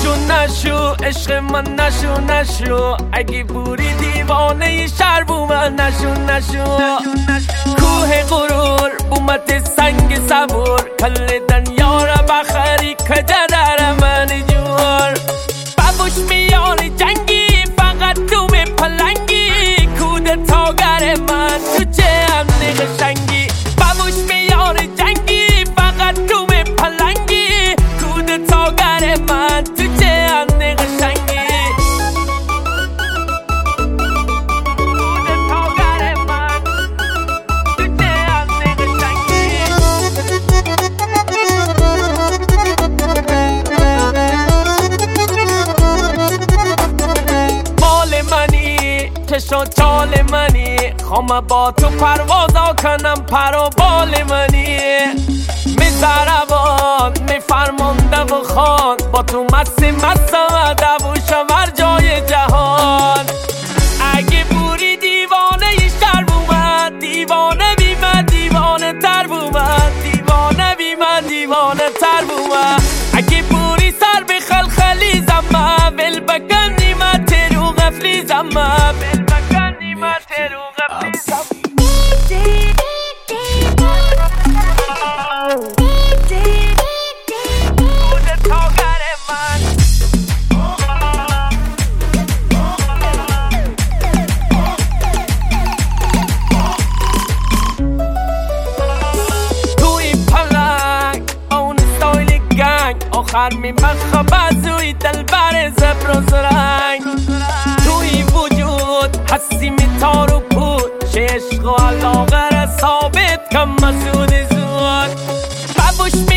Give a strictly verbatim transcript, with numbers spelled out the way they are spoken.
نشو نشو عشق من نشو نشو اگه بوری دیوانه شهر بو من نشو نشو کوه غرور بومت سنگ صبور کل دنیا را بخری کجا در من جور بابوش میاری جنگی فقط تو می پلنگی کود تاگر من تو چه امنی قشنگی بابوش میاری جنگی فقط تو می پلنگی کود تاگر من تو چه امنی قشنگی چشم چال منی خوام با تو پروازا کنم پر و بال منی می زربان می فرمانده و خان با تو مسی مستم دوشم هر جای جهان اگه بوری دیوانه شهر بومد دیوانه بی من دیوانه تر بومد دیوانه بی من دیوانه تر بومد اگه بوری سر به خلخلی زمه ول بکن نیمت رو غفلی زمه آخر می مخب ازوی دل بر زبر و زرنگ توی وجود هستی می تار و پود چه عشق و علاقه را ثابت کم مسود زود بابوش